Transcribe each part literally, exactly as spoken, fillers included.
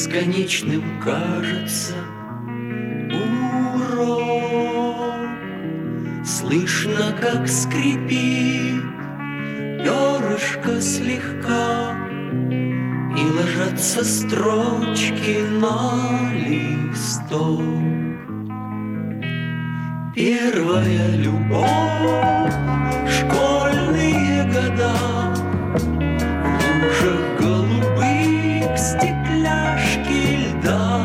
бесконечным кажется урок. Слышно, как скрипит перышко слегка, и ложатся строчки на листок. Первая любовь, школьные года, в лужах голубых стекляшки льда.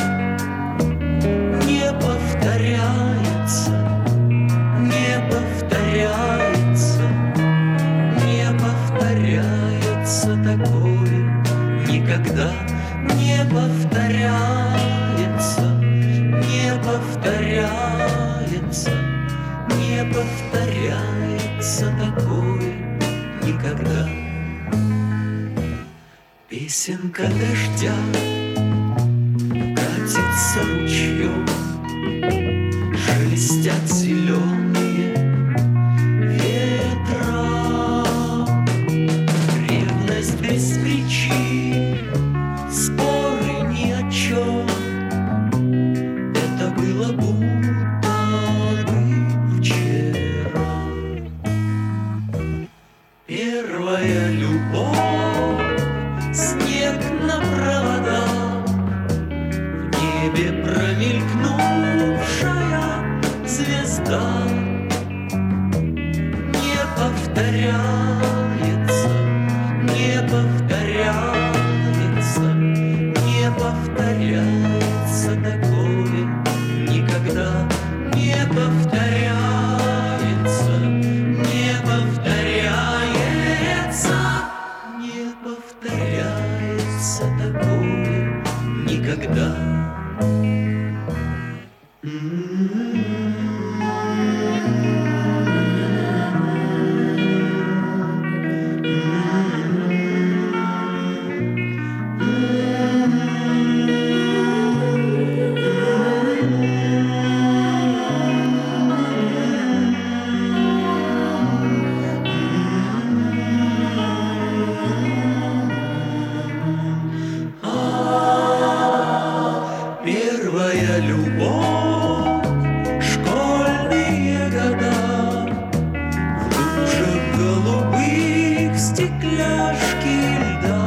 Не повторяется, не повторяется, не повторяется такое никогда. Не повторяется, не повторяется, не повторяется такое никогда. Песенка дождя катится ручьем, шелестят зеленые ветра. Ревность без причин, споры ни о чем. Это было будто бы вчера. Первая любовь, снег на проводах, в небе промелькнувшая звезда. Не повторяется, не повторяется, не повторяется такое никогда. Не повторяется, не повторяется, не повторяется такое никогда. Первая любовь, школьные года, в лужах голубых стекляшки льда.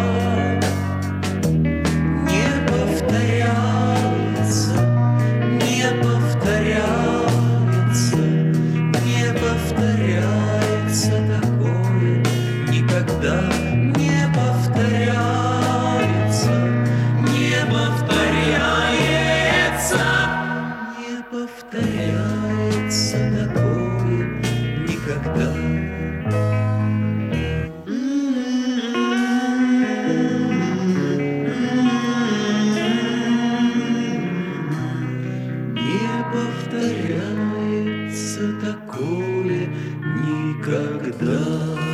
Не повторяется, не повторяется, не повторяется такое никогда. Не повторяется, не повторяется, не повторяется такое никогда. Не повторяется такое никогда.